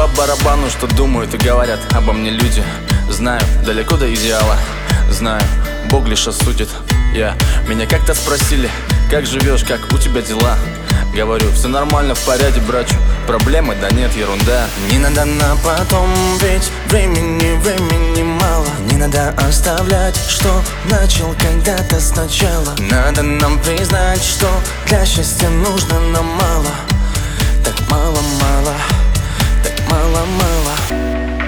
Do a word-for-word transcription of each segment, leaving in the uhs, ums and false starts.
по барабану, что думают и говорят обо мне люди. Знаю, далеко до идеала, знаю, Бог лишь осудит. Я, меня как-то спросили, как живешь, как у тебя дела? Говорю, все нормально, в порядке, братчу. Проблемы, да нет, ерунда. Не надо на потом, ведь времени, времени мало. Не надо оставлять, что начал когда-то сначала. Надо нам признать, что для счастья нужно нам мало. Так мало-мало, так мало-мало.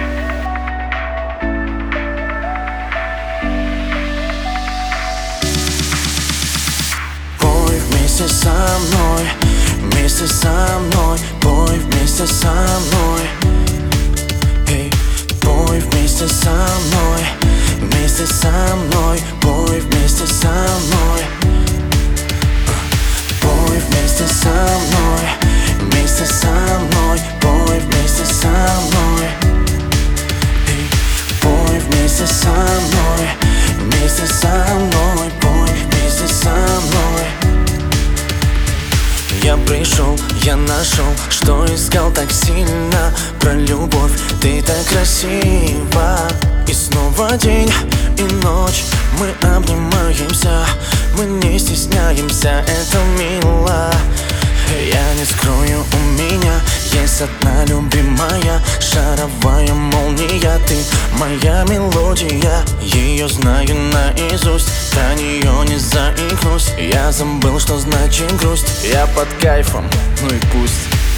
Пой вместе со мной, вместе со мной, пой вместе со мной. Эй, пой вместе со мной, вместе со мной, пой вместе со мной. Пой вместе со мной, вместе со мной, пой вместе со мной. Эй, пой вместе со мной, вместе со мной, пой вместе со мной. Я пришел, я нашел, что искал так сильно. Про любовь, ты так красива. И снова день и ночь, мы обнимаемся, мы не стесняемся, это мило. Я не скрою, у меня есть одна любимая шаровая молния. Ты моя мелодия, ее знаю наизусть, про нее не заикнусь. Я забыл, что значит грусть. Я под кайфом, ну и пусть.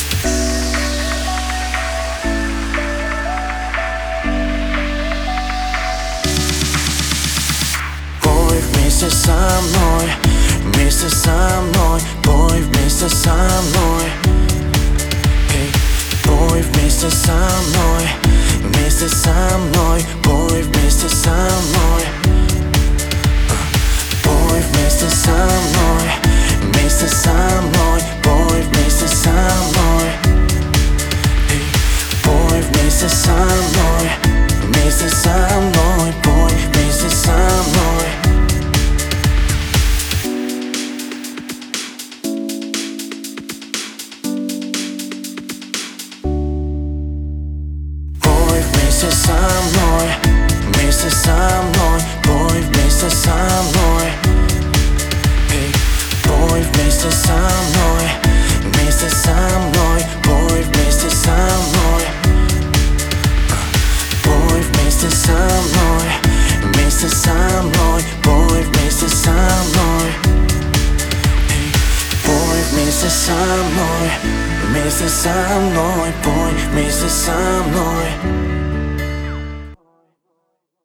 Пой вместе со мной, вместе со мной, пой вместе со мной. Эй, пой вместе со мной, вместе со мной, пой вместе со мной. Пой вместе со мной, вместе со мной, пой вместе со мной. Эй, пой вместе со мной, вместе со мной, пой вместе со мной. Вместе со мной, вместе со мной, пой вместе со мной. Эй, пой вместе со мной, вместе со мной, пой вместе со мной. Пой вместе со мной, вместе со мной, пой вместе со мной. Эй, пой вместе со мной, вместе со мной, пой вместе со мной.